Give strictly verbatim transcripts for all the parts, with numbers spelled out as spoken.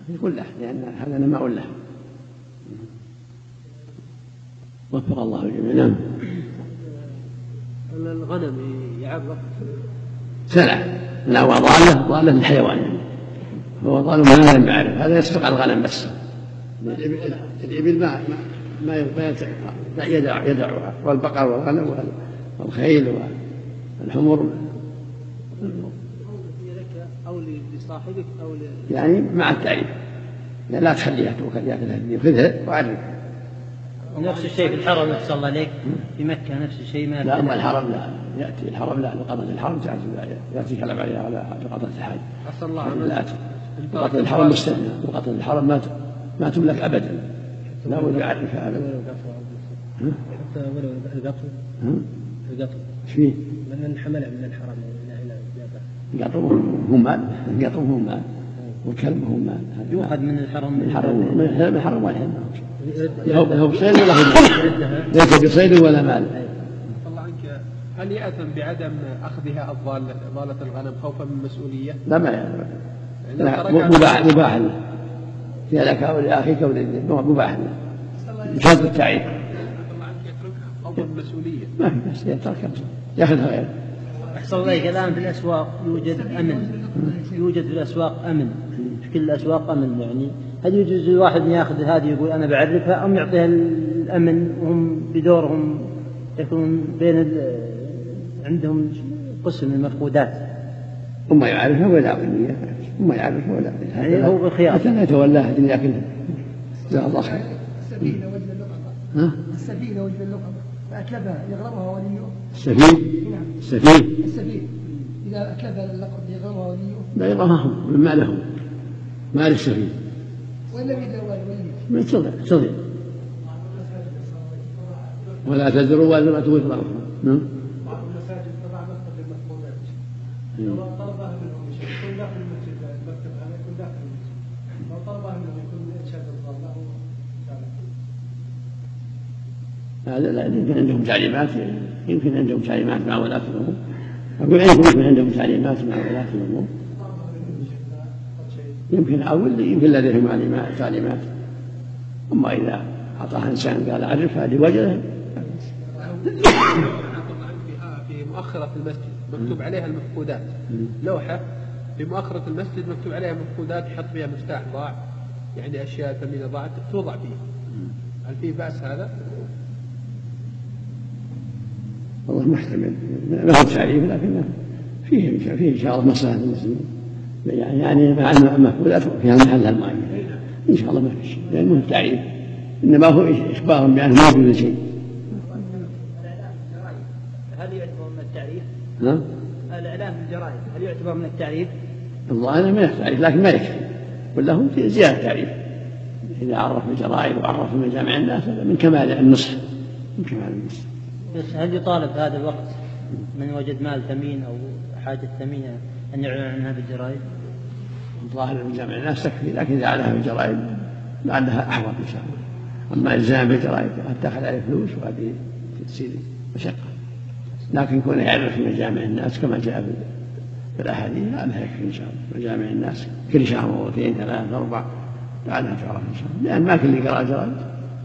يقول له لأن هذا نماء له. وفق الله الجميع. نعم. الغنم يعرف سلع لا وضاله ضاله للحيوان يعني. هو ضال ما لم يعرف هذا يسبق على الغنم بس. الإبل ما ما ما يدع يدعها والبقر والغنم والخيل والحمر أو لصاحبك أو يعني مع التعريف يعني لا تخليها تأكلها خذها وعرفها. نفس الشيء في الحرم أحسن الله عليك في مكة نفس الشيء ما لا أما الحرم لا يأتي الحرم لا لقطة الحرم يأتي كلام عليها على لقطة الحج. أحسن الله لا لقطة الحرم مستثنى لقطة الحرم ما ما تملك أبدا لا بد يعرفها أبدا. حتى ولو القطو القطو ايش فيه؟ من حمله من الحرم إلى إلى القطو هو مال القطو هو مال والكلب هو مال يؤخذ من الحرم من الحرم من الحرم ولا هو بصيد ولا هو ليس بصيد ولا مال. الله عنك هل يأثم بعدم أخذها الضالة ضالة الغنم خوفا من مسؤولية؟ لا ما يعني مباح مباح له يا لك أو لأخيك أو للذئب مباح له بشرط التعريف. الله عنك يتركها خوفا من مسؤولية ما في بس يتركها يأخذها غيره. أحسن الله الآن في الأسواق يوجد أمن يوجد في الأسواق أمن في كل الأسواق أمن يعني هل يجوز الواحد يأخذ هذه يقول أنا بعرفها أم يعطيها الأمن وهم بدورهم يكون بين عندهم قسم من المفقودات هم يعرفها ولا أغنية هم يعرفها ولا يعني هو بالخيار حتى لا يتولاها الدنيا يأكلها جزاه الله خير. السفينة وجد اللقطة السفينة وجد اللقطة فأتلبها يغرمها وليه. السفين السفين السفين إذا أتلبها اللقطة يغرمها وليه. لا يغرمها من مالهم مال السفين وإلا بيد وليه من صدق صدق ولا تزر وازرة وزر أخرى. نعم. بعض المساجد تضع مكتب للمفقودات لو طلبها منهم يكون داخل المسجد المكتب هذا يكون داخل المسجد لو طلبها منهم يكون إرشاد الضالة هذا لا يمكن عندهم تعليمات يمكن عندهم تعليمات مع ولاة الأمور أقول يمكن عندهم تعليمات مع ولاة الأمور يمكن أول يمكن لديهم تعليمات أما إذا أعطاها إنسان قال أعرفها لوجهه. في مؤخرة المسجد مكتوب عليها المفقودات لوحة في مؤخرة المسجد مكتوب عليها مفقودات يحط فيها مفتاح ضاع يعني أشياء ثمينة ضاعت توضع فيه هل فيه بأس هذا؟ والله محتمل ما هو تعريف لكن فيه فيه إن شاء الله مصلحة المسلمين يعني مع المفقودات فيها محلها المعين إن شاء الله ما في شيء لأنه التعريف إنما هو إخبار بأنه ما يوجد شيء. هل يعتبر من التعريف؟ نعم. الإعلام بالجرائد هل يعتبر من التعريف؟ الظاهر ما يحتاج لكن ما يكفي ولا هو في زيادة تعريف إذا عرف الجرائد وعرف مجامع الناس هذا من كمال النصح من كمال النصح. بس هل يطالب في هذا الوقت من وجد مال ثمين أو حاجة ثمينة أن يعلن عنها بالجرائد؟ الظاهر من جمع الناس تكفي لكن إذا أعلنها بالجرائد لعلها أحوط إن شاء الله. أما إلزام بالجرائد قد تأخذ عليه فلوس وهذه تصير مشقة لكن يكون يعرف في مجامع الناس كما جاء في الأحاديث لعلها يكفي إن شاء الله. مجامع الناس كل شهر مرتين ثلاثة أربع لعلها تعرف إن شاء الله لأن ما كل يقرأ الجرائد.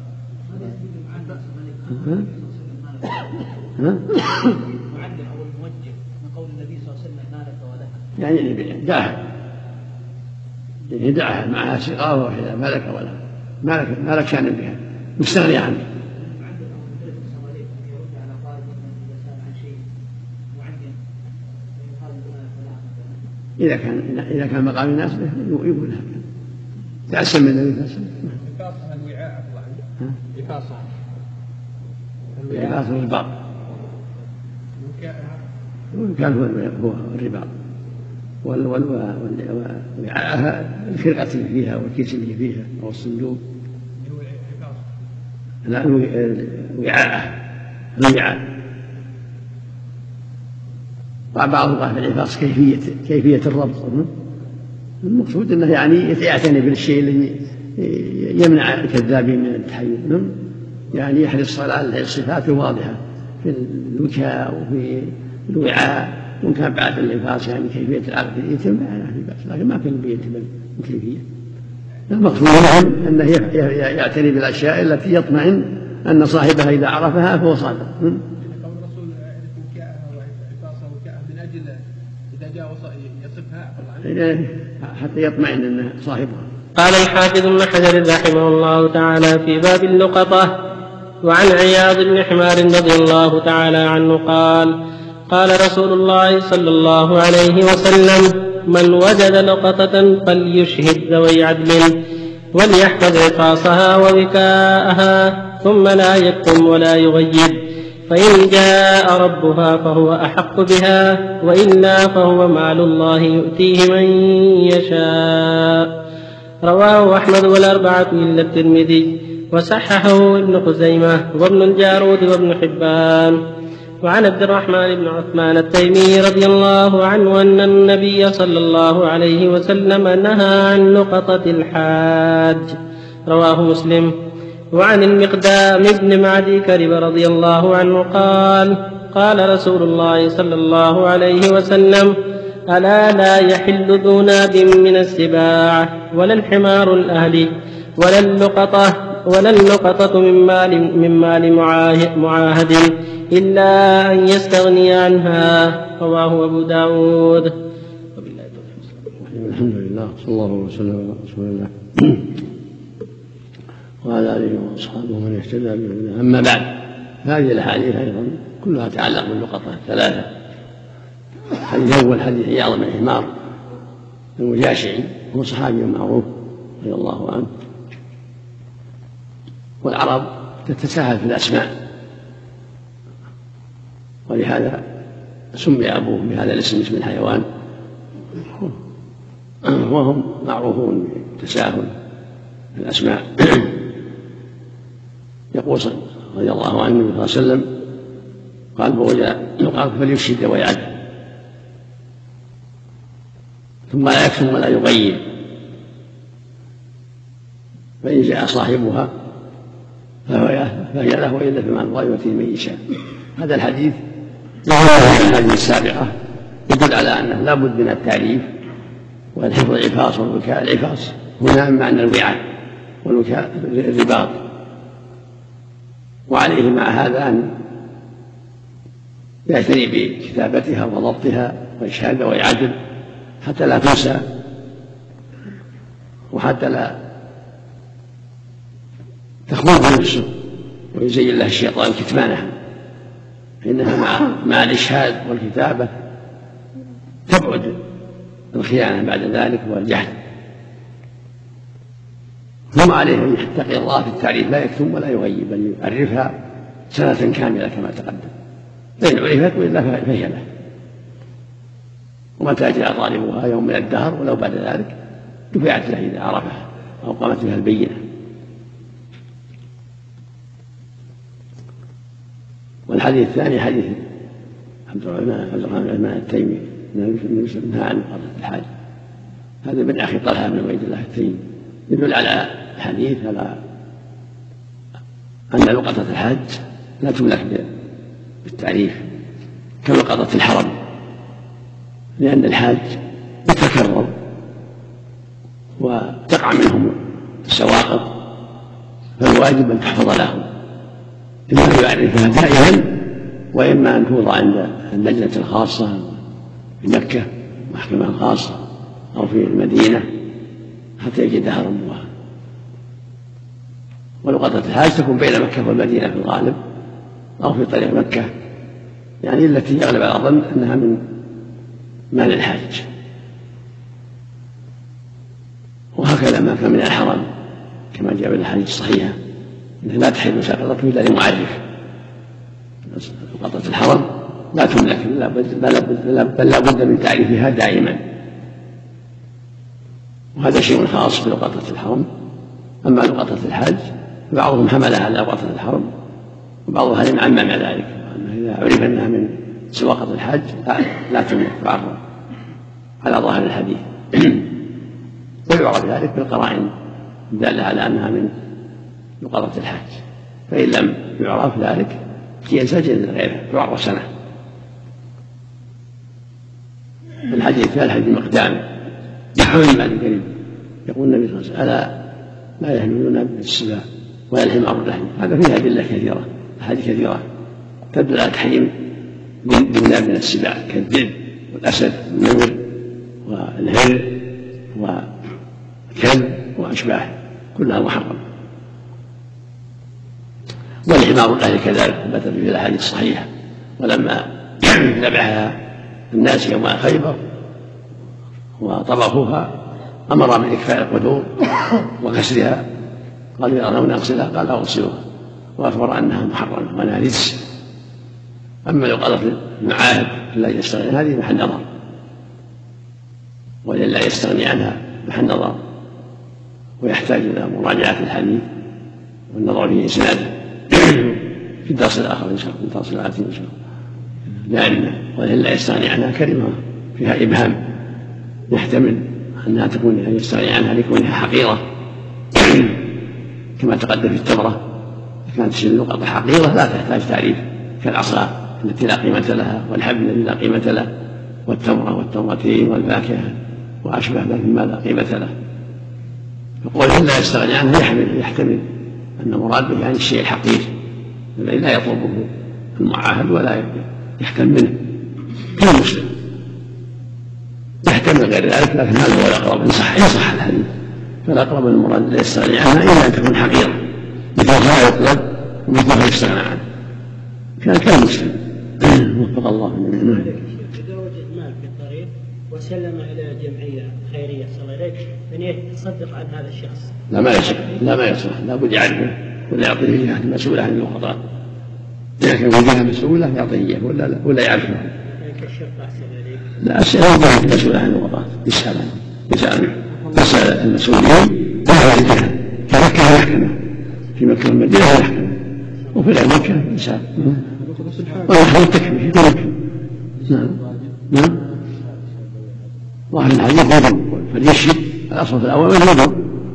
ها؟ المعلم أو الموجه من قول النبي صلى الله عليه وسلم مالك ولك يعني دعها يعني دعها معها سقاوة وإذا مالك ولا مالك مالك شأن بها مستغني عنه. إذا كان إذا كان مقام الناس يقول هكذا تعسم من النبي صلى الله عليه وسلم. إفاصة الوعاء إفاصة الرباط الرباط كان هو الرباط ووعاءها الخرقة اللي فيها والكيس اللي فيها أو الصندوق لا وعاءه الوعاء. بعض الله في الإفاص كيفية كيفية الربط المقصود أنه يعني يعتني بالشيء اللي يمنع الكذابين من التحيز يعني يحرص على الصفات الواضحة في الوكاء وفي الوعاء وإن كان بعد الإنفاس يعني كيفية العقد يتم يعني في بأس لكن ما كان بيتم الكيفية. المقصود منهم أنه يعتني بالأشياء التي يطمئن أن صاحبها إذا عرفها فهو صادق. قول الرسول يعرف وكاءها وعفاصها وكاءها من أجل إذا جاء يصفها حتى يطمئن أن صاحبها. قال الحافظ ابن حجر رحمه الله تعالى في باب اللقطة: وعن عياض بن حمار رضي الله تعالى عنه قال: قال رسول الله صلى الله عليه وسلم: من وجد لقطة فليشهد ذوي عدل وليحفظ عفاصها ووكاءها ثم لا يكتم ولا يغيب، فإن جاء ربها فهو أحق بها، وإلا فهو مال الله يؤتيه من يشاء. رواه أحمد والأربعة إلا الترمذي، وصححه ابن خزيمة وابن الجارود وابن حبان. وعن عبد الرحمن بن عثمان التيمي رضي الله عنه أن النبي صلى الله عليه وسلم نهى عن لقطة الحاج. رواه مسلم. وعن المقدام بن معدي كرب رضي الله عنه قال: قال رسول الله صلى الله عليه وسلم: ألا لا يحل ذو ناب من السباع ولا الحمار الأهلي ولا اللقطة ولا اللقطة من مال, من مال معاهد إلا أن يستغني عنها. رواه أبو داود. الحمد لله، صلى الله وسلم على رسول الله وعلى آله وأصحابه من اهتدى بهداه. أما بعد، هذه الأحاديث أيضا كلها تتعلق باللقطة الثلاثة. الحديث الأول حديث عياض بن حمار المجاشعي، هو صحابي معروف رضي الله عنه. والعرب تتساهل في الأسماء، ولهذا سمي أبوه بهذا الاسم، اسم الحيوان، وهم معروفون بالتساهل في الأسماء. يقول رضي الله عنه النبي صلى الله عليه وسلم قال: يقال فليشهد ذوي عدل ثم لا يكتم ولا يغيب، فإن جاء صاحبها فهي له، وإلا فمال الله يؤتيه من يشاء. هذا الحديث وهذه الأحاديث السابقة يدل على أنه لا بد من التعريف والحفظ العفاص والوكاء. العفاص هنا معنى الوعاء، والوكاء الرباط. وعليه مع هذا أن يعتني بكتابتها وضبطها وإشهاد ذوي عدل حتى لا تنسى، وحتى لا تخوض نفسه ويزين لها الشيطان كتمانها، فإنها مع, مع الإشهاد والكتابة تبعد الخيانة بعد ذلك والجهل. ثم عليه أن يتقي الله في التعريف، لا يكتم ولا يغيب، بل يعرفها سنة كاملة كما تقدم، فإن عرفت وإلا فهي له. ومتى جاء طالبها يوم من الدهر ولو بعد ذلك دفعت له إذا عرفها أو قامت بها البينة. والحديث الثاني حديث عبد الرحمن بن عثمان التيمي نهى عن لقطة الحاج، هذا من أخي طلحة بن عبيد الله التيمي، يدل على الحديث على أن لقطة الحاج لا تملك بالتعريف كلقطة الحرم، لأن الحاج يتكرر وتقع منهم السواقط، فالواجب أن تحفظ لهم، إما أن يعرفها دائما، وإما أن توضع عند اللجنة الخاصة في مكة، محكمة خاصة، أو في المدينة حتى يجدها ربها. ولقطة الحاج تكون بين مكة والمدينة في الغالب، أو في طريق مكة، يعني التي يغلب على الظن أنها من مال الحاج. وهكذا ما كان من الحرم كما جاء في الحديث الصحيحة أنها لا تحل ساقطته إلا لمعرف. لقطة الحرم لا تملك، بل لا بد من تعريفها دائما، وهذا شيء خاص بلقطة الحرم. أما لقطة الحاج فبعضهم حملها على لقطة الحرم، وبعض أهل العلم مع ذلك، وأنه إذا عرف أنها من سواقة الحاج لا تملك بعضها على ظاهر الحديث. ويعرف ذلك بالقرائن الدالة على أنها من لقطة الحاج، فإن لم يعرف ذلك ينسجل غيره يعرف سنة. الحديث الثالث حديث المقدام يحمل المال الكريم يقول النبي صلى الله عليه وسلم: ألا لا يحملون بالسباع ولا الحمار اللحم. هذا فيها أدلة كثيرة، أحاديث كثيرة تدل على تحريم جملة من السباع كالذئب والأسد والنمر والهر والكلب وأشباهه، كلها محرمة. والحمار اللحم كذلك ثبت في الأحاديث الصحيحة، ولما ذبحها الناس يوم خيبر وطبخوها أمر من إكفاء القدور وكسرها، قالوا: يرون أغسلها؟ قال: أغسلوها، وأخبر أنها محرمة وأنها رجس. أما لو قالت المعاهد لا يستغني هذه محل نظر، ولله يستغني عنها محل نظر، ويحتاج إلى مراجعة الحديث والنظر في إسناده في الدرس الآخر إن شاء الله، في الدرس الآتي إن شاء الله، لأن ولله يستغني عنها كلمة فيها إبهام، يحتمل أنها تكون يستغني عنها لكونها حقيرة كما تقدم في التمرة، كانت تشيل اللقطة حقيرة لا تحتاج تعريف، كالعصا التي لا قيمة لها والحبل الذي لا قيمة له والتمرة والتمرتين والفاكهة وأشبه مما لا قيمة له. فقول لا يستغني عنه يحمل يحتمل أن مراد به يعني الشيء الحقير الذي لا يطلبه المعاهد ولا يحتم منه كالمسلم، يحتمل غير ذلك، لكن هذا هو الأقرب إن صح إن صح الحديث، فالأقرب المراد لا يستغني عنها إلا أن تكون حقيرة مثلها يطلب ومثلها يستغنى عنه، كان كالمسلم. وفق الله منه. إذا وجد مال في الطريق وسلم إلى جمعية خيرية صلى الله عليه فنيت تصدق عن هذا الشخص، لا ما يصح، لا ما يصح، لا بد يعرفه ولا يعطيه جهة مسؤولة عن اللقطات، إذا كان في جهة مسؤولة يعطيه ولا لا ولا يعرفه. كالشرطة أحسن عليك. لا الشرطة جهة مسؤولة عن اللقطات، يسأل عنه يسأل يسأل المسؤولين وهو الجهة كمكة ويحكمه في مكة والمدينة ويحكمه، وفي غير مكة يسأل ويحكم التكفير في مكة. نعم نعم ظاهر الحديث وضوء، فليشهد الأصل في الأول وضوء،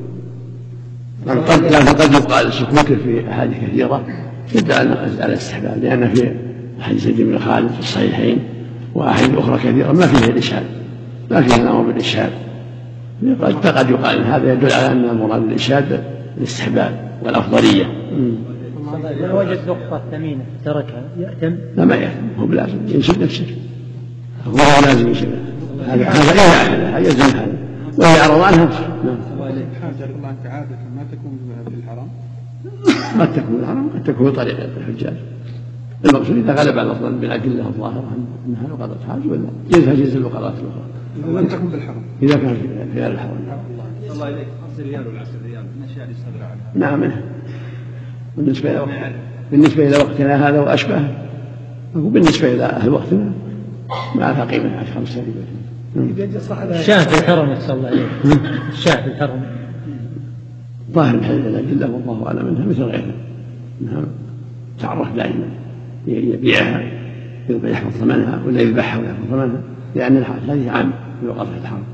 لكن قد يقال السكوت في أحاديث كثيرة يدل على الاستحباب، لأن في حديث زيد بن خالد في الصحيحين وأحاديث أخرى كثيرة ما فيها الإشهاد، ما فيها الأمر بالإشهاد، فقد يقال إن هذا يدل على أن المراد بالإشهاد الاستحباب والأفضلية. لو وجد لقطة ثمينة تركها يأتم؟ لا ما يأتم، هو بلازم ينسب نفسه، هو لازم ينسب هذا هذا إذا عملها يلزم هذا، وإذا أعرض عنها حاجة الله أنت عادة ما تكون في الحرم، قد تكون الحرم قد تكون طريقة الحجاج. المقصود إذا غلب على الظن بالأدلة الظاهرة أنها لقطة حاج ولا جنسها جنس اللقطات الأخرى إذا لم تكن بالحرم، إذا كان في غير الحرم. الله إليك خمس ريال ولا عشر ريال من أشياء يستدرى عنها. نعم منها. بالنسبة إلى بالنسبة إلى وقتنا هذا وأشبهه، أقول بالنسبة إلى أهل وقتنا ما لها قيمة عشر خمس ريال. الشاه في الحرم يحصل الله عليه، الشاه في الحرم ظاهر الحديث الأدلة والله أعلم منها مثل غيرها، أنها تعرف دائما يبيعها يحفظ ثمنها ولا يذبحها ويحفظ ثمنها، لأن الحديث عام في وقت الحرم.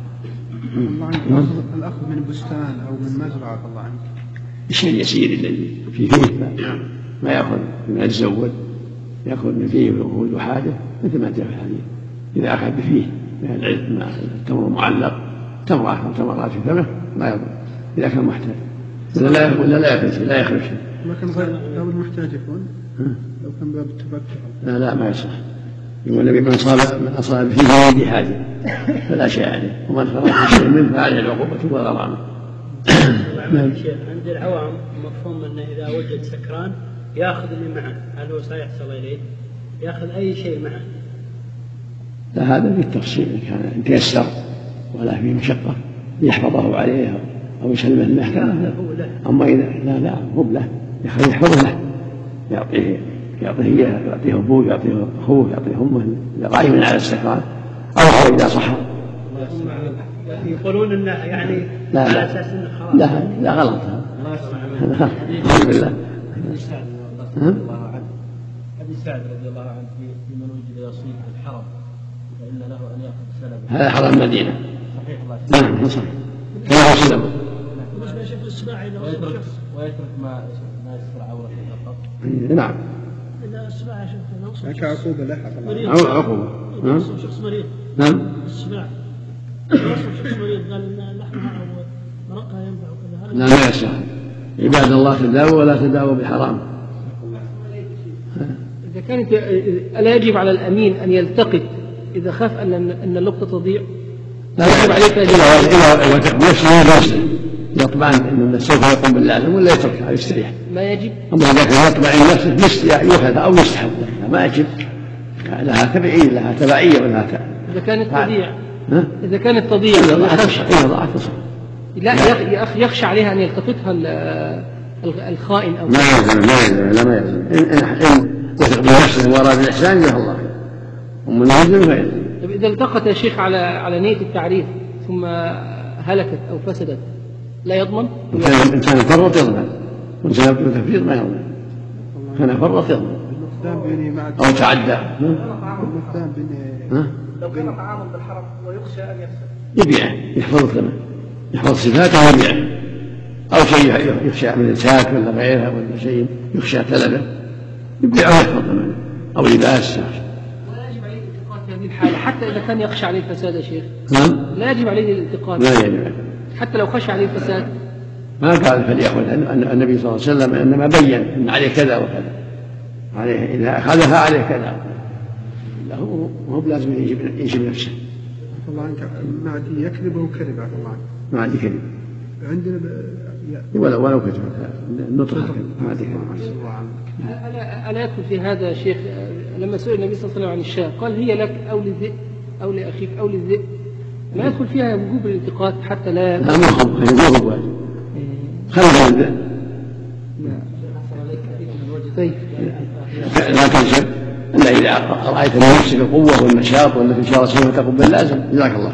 الأخذ من بستان أو من مزرعة الله عنك الشيء اليسير الذي فيه ما يأخذ مما يتزود يأخذ من فيه ويخرج حاجة مثل ما جاء في الحديث، إذا أخذ بفيه من العلم التمر معلق تمرة أو تمرات في فمه ما يضر إذا كان محتاج، ولا لا ولا لا يخرج لا يخرج شيء. ما كان غير المحتاج يكون لو كان باب التبتع لا لا ما يصح. يقول النبي من أصاب من أصاب فيه يدي حاجة فلا شيء عليه، ومن خرج شيء منه فعليه العقوبة والغرامة. عند العوام مفهوم أنه إذا وجد سكران يأخذ اللي معه، هل هو سيحصل إليه؟ يأخذ أي شيء معه؟ لا هذا في التفصيل كان يتيسر ولا فيه مشقة يحفظه عليه أو يسلمه المحكمة. أما إذا لا لا هو له يحفظه له، يعطيه يعطيه إياه، يعطيه أبوه، يعطيه أخوه، يعطيه أمه إذا قائم على السكران، أو هو إذا صح. يقولون انه يعني لا على لا اساس انه خلاص. لا لا غلط هذا. الحمد لله. أبي سعد رضي الله عنه في من وجد يصيد في الحرم فإن له أن يأخذ سلبه. هذا حرم المدينة. صحيح الله. نعم صحيح. كما هو سلبه. بالنسبه لشيخ السباعي لو ويترك ويترك ما ما يستر عورته فقط. نعم. اذا السباعي شيخ كعقوبة لاحقا. عقوبة. نعم. شخص مريض. نعم. السباع. شخص مريض قال لحمها او لا ما يصح. عباد الله تداووا ولا تداووا بحرام. إذا كانت ألا يجب على الأمين أن يلتقط إذا خاف أن أن اللقطة تضيع؟ لا يجب عليك إذا نفسه نفسه يطمئن أنه سوف يقوم باللازم ولا يتركها يستريح. ما يجب. أما إذا كان يطمئن نفسه يؤخذ أو يستحب ما يجب. لها تبعية لها تبعية ولها ت... إذا كانت تضيع إذا كانت تضيع إذا ضاعت تصح. لا يا أخي يخشى عليها أن يلتقطها الخائن أو ما يلزم ما يلزم لا ما يلزم إن إن يثق بنفسه وأراد الإحسان له الله ومن يلزم فيلزم. طيب إذا التقط يا شيخ على على نية التعريف ثم هلكت أو فسدت لا يضمن؟ إن كان فرط يضمن وإن كان تفريط ما يضمن. كان فرط يضمن أو تعدى. لو كان طعاما بالحرم ويخشى أن يفسد يبيعه يحفظ الثمن يحفظ صفاته ويبيعه أو شيء يخشى من الساك ولا غيرها ولا شيء يخشى تلفه يبيعه ويحفظ ثمنه أو لباس. ولا يجب عليه الالتقاط في هذه الحالة حتى إذا كان يخشى عليه الفساد يا شيخ. نعم. لا يجب عليه الالتقاط. لا يجب عليه. حتى لو خشى عليه الفساد. ما قال فليأخذ النبي صلى الله عليه وسلم إنما بين أن عليه كذا وكذا عليه إذا أخذها عليه كذا هو هو لازم يجب نفسه. الله عنك ما عندي يكذب وكذب على الله عنك. ما عندي كذب. عندنا ب... ولو ولو كذب نطرح ما عندي كذب. ألا ألا يدخل في هذا شيخ لما سئل النبي صلى الله عليه وسلم عن الشاة قال هي لك أو للذئب أو لأخيك أو للذئب ما يدخل فيها وجوب الالتقاط حتى لا. لا ما هو ما هو واجب. خلف الذئب. طيب. لا تنسى إلا إذا رأيت من نفسك القوة والنشاط وأنك إن شاء الله سوف تقوم باللازم جزاك الله.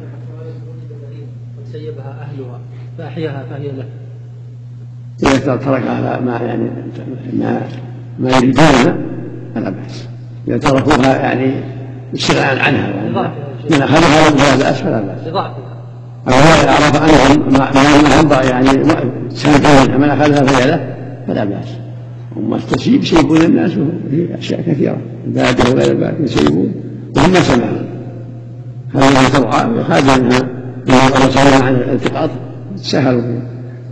سيبها أهلها فأحياها فهي له. إذا تركها ما يعني ما ما يريدونها فلا بأس. إذا تركوها يعني استغناء عنها من أخذها فلا بأس فلا بأس. أو إذا عرف أنهم ما يعني سلكوا منها من أخذها فهي له فلا بأس. هم التسييب يسيبون الناس في أشياء كثيرة البادية وغير البادية يسيبون وهم ما سمعوا هذه ترعى ويخرج منها من الله عن الالتقاط سهلوا فيه.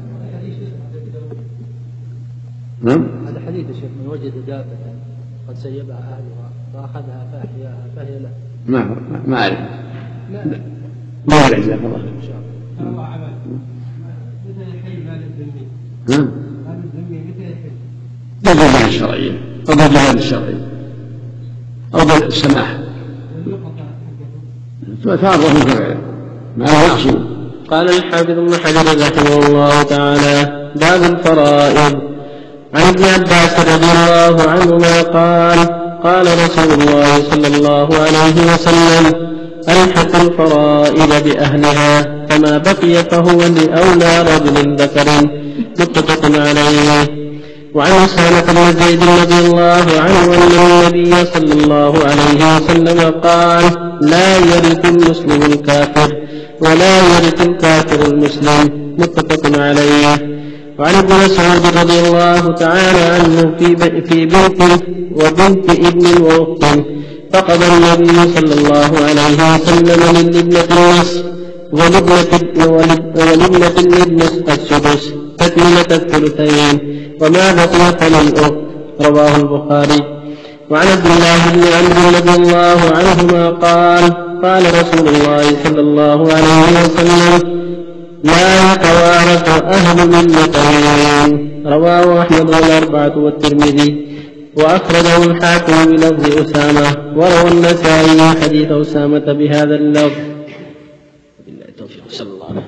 نعم. هذا حديث الشيخ من وجد دابة قد سيبها أهلها فأخذها فأحياها فهي له. ما ما أعرف. ما أعرف جزاك الله. الله عمل. متى يحل مال الذمي؟ نعم. مال الذمي متى يحل؟ بالجهاد الشرعية أو بالجهاد الشرعي أو بالسماح. فتعرض من كذلك ما هو معصوم. قال الحافظ ابن حجر رحمه الله تعالى باب الفرائض. عن ابن عباس رضي الله عنهما قال قال رسول الله صلى الله عليه وسلم ألحق الفرائض بأهلها فما بقي فهو لأولى رجل ذكر متفق عليه. وعن أسامة بن زيد رضي الله عنه أن النبي صلى الله عليه وسلم قال لا يرث المسلم الكافر ولا يرث الكافر المسلم متفق عليه. وعن ابن مسعود رضي الله تعالى عنه في في بنت وبنت ابن واخت فقضى النبي صلى الله عليه وسلم للابنة النصف ولابنة الابن السدس تكملة الثلثين وما بقي فللأخت رواه البخاري. وعن عبد الله بن عمرو رضي الله عنهما قال قال رسول الله صلى الله عليه وسلم لا يتوارث أهل ملتين رواه أحمد والأربعة والترمذي وأخرجه الحاكم بلفظ أسامة وروى النسائي حديث أسامة بهذا اللفظ. بالله التوفيق صلى الله عليه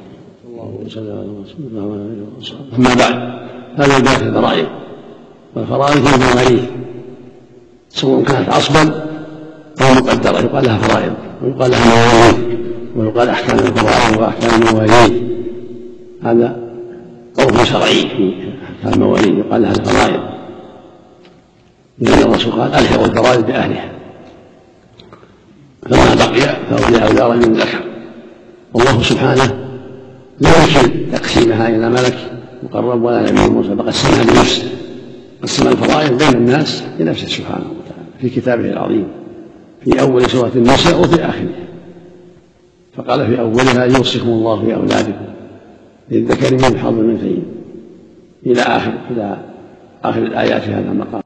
وسلم. أما بعد هذا الباب في الفرائض والفرائض هي المواريث سواء كانت عصبا أو مقدرة يقال لها فرائض ويقال لها مواريث ويقال أحكام الفرائض وأحكام المواريث. هذا عرف شرعي في أحكام المواريث يقال لها الفرائض لأن الرسول قال ألحقوا الفرائض بأهلها فما بقي فأولياء أولى رجل ذكر. والله سبحانه لا يمكن تقسيمها إلى ملك مقرب ولا نبي موسى فقسمها بنفسه قسم الفرائض بين الناس بنفسه سبحانه وتعالى في كتابه العظيم في أول سورة النساء وفي آخرها. فقال في أولها يوصيكم الله في أولادكم للذكر من حظ الأنثيين إلى آخر إلى آخر الآيات في هذا المقام.